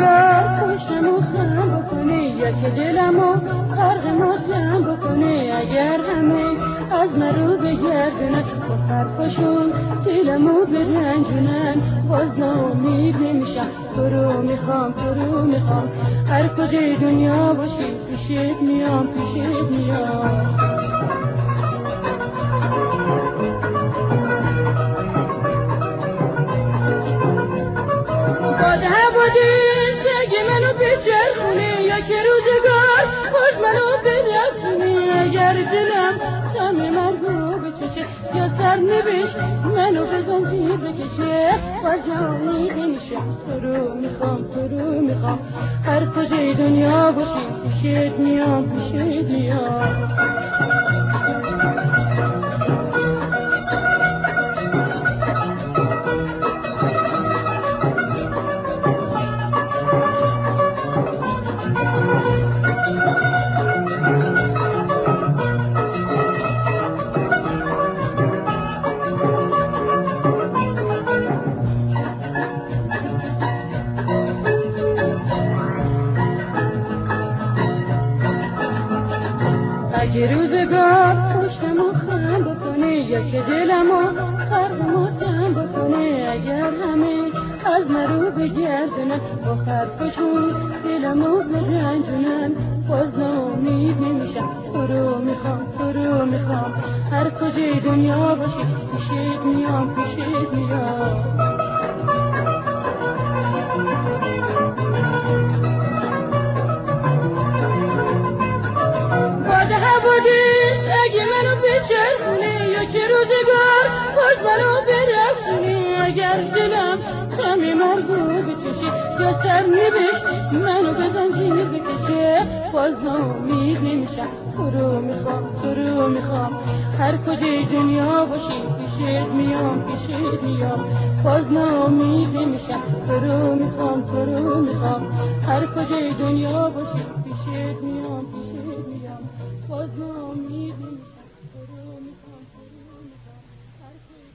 روزگار پشتمو خم بکنی یا که دلمو غرق ماتم بکنی اگر همه از من رو بگردونن با حرفاشون دلمو برنجونن باز ناامید نمیشم تو رو میخوام هر کجای دنیا باشی پیشت میام باده بودی سگی منو بچرخونی یا که روزگار باز منو برسونی اگر دلم دم مرگو بچشه یا سرنوشت منو به زنجیر بکشه باز ناامید نمیشم تو رو میخوام هر کجای دنیا باشی پیشت میام اگه روزگار پشتمو خم بکنی یا که دلمو غرق ماتم بکنی اگر همه از من رو بگردونن با حرفشون دلمو برنجونن باز ناامید نمیشم تو رو میخوام هر کجای دنیا باشی پیشت میام بودیست اگه منو بچرخونی یا که روزگار باز منو برسونی اگر دلم خم مرگو بچشی یا سرنوشت منو به زنجیر بکشه باز ناامید نمیشم تو رو میخوام هر کجای دنیا باشی پیشت میام باز ناامید نمیشم تو رو میخوام هر کجای دنیا باشی